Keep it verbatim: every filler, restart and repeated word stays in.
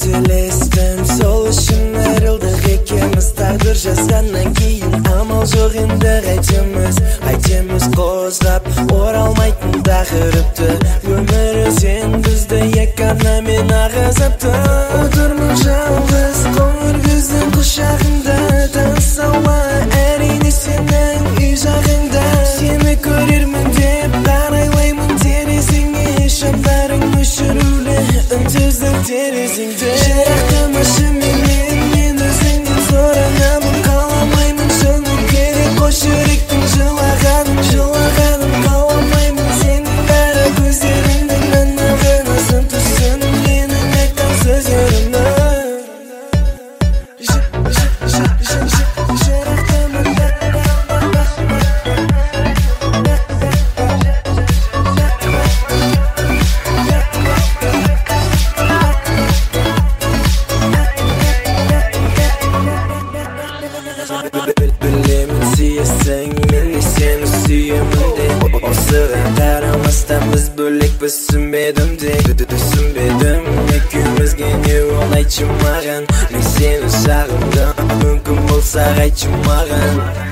қателестім, сол үшін айрылдық екеуміз. Тағдыр жазғаннан кейін амал жоқ енді қайтеміз, қайтеміз қозғап оралмайтын тақырыпты. Өмір өзен бізді екі арнамен ағызыпты. Отырмын жалғыз қоңыр күздің құшағында, таңсыз ауа әрине сенің үй жағыңда. Сені көрермін деп қарайлаймын терезеңе, шамдарың өшірулі үнсіздің терезеңде. Жырақтамашы менен, мен өзіңнен соранамын, қаламаймын шыны керек қош жүректің жылағанын, жылағанын қаламаймын. Сенің бәрі көздеріңнің анағына сын түсін менің айтқан сөздерімді. Білемін сүйесің, мен де сені сүйемін де. Осыған қарамастан біз бөлекпіз, түсінбедім де, түсінбедім. Екеумізге не ол айтшы маған, мен сені сағындым. Мүмкін болса айтшы маған.